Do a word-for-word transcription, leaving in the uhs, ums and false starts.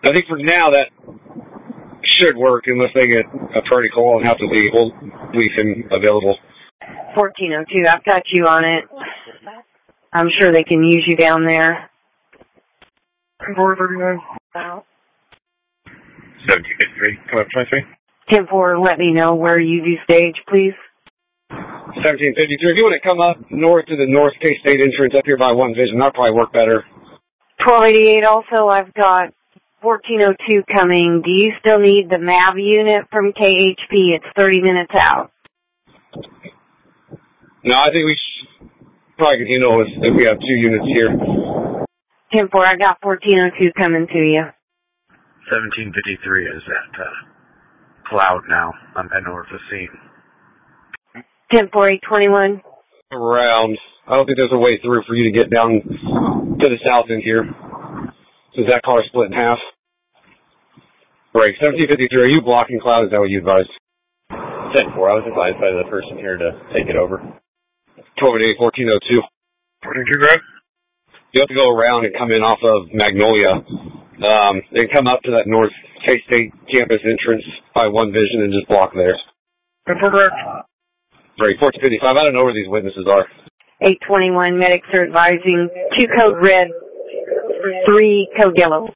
I think for now that should work unless they get a priority call and have to leave. We'll leave him available. fourteen oh two, I've got you on it. I'm sure they can use you down there. four thirty-nine. seventeen fifty-three. Come up, twenty-three. ten four, let me know where you do stage, please. seventeen fifty-three. If you want to come up north to the North K-State entrance up here by One Vision, that'll probably work better. twelve eighty-eight, also, I've got fourteen oh two coming. Do you still need the M A V unit from K H P? It's thirty minutes out. No, I think we should probably can handle this if we have two units here. ten four, I got fourteen oh two coming to you. seventeen fifty-three is at uh, Cloud now. I'm heading over to the scene. ten four, eight twenty-one. Around. I don't think there's a way through for you to get down to the south end here. Since that car split in half. Right, seventeen fifty-three, are you blocking Cloud? Is that what you advised? ten four, I was advised by the person here to take it over. twelve eighty-eight, fourteen oh two. fourteen oh two, right? You have to go around and come in off of Magnolia, um, and come up to that North K-State campus entrance by One Vision and just block there. Right, fourteen fifty-five, I don't know where these witnesses are. eight twenty-one, medics are advising two code red, three code yellow.